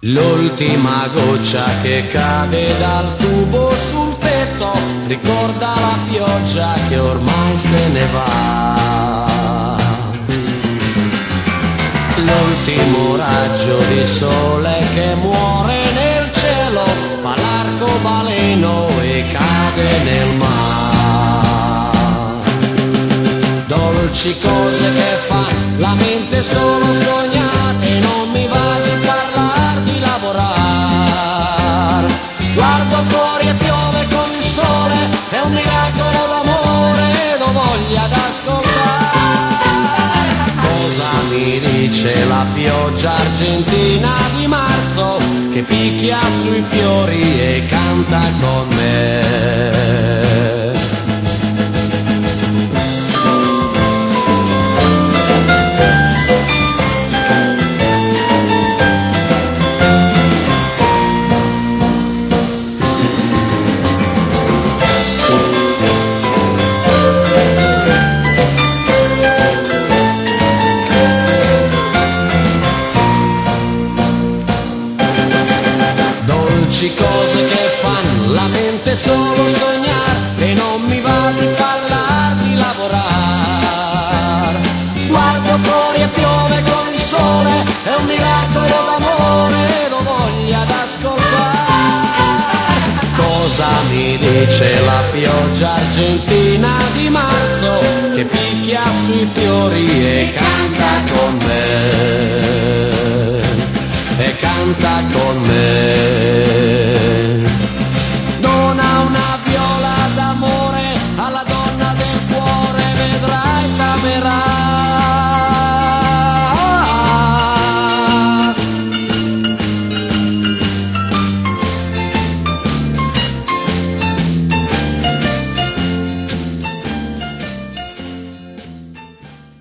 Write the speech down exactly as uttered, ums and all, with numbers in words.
L'ultima goccia che cade dal tubo sul tetto ricorda la pioggia che ormai se ne va. L'ultimo raggio di sole che muore nel cielo fa l'arcobaleno e cade nel mar. Dolci cose che fa la mente solo sognate, non mi va di parlare di lavorare. Guardo fuori e piove con il sole, è un miracolo d'amore ed ho voglia d'ascoltare. Cosa mi dice la pioggia argentina di marzo che picchia sui fiori e canta con me? Cose che fanno la mente solo sognare e non mi va di parlare di lavorare. Guardo fuori e piove con il sole, è un miracolo d'amore ed ho voglia d'ascoltare. Cosa mi dice la pioggia argentina di marzo che picchia sui fiori e canta con me, e canta con me?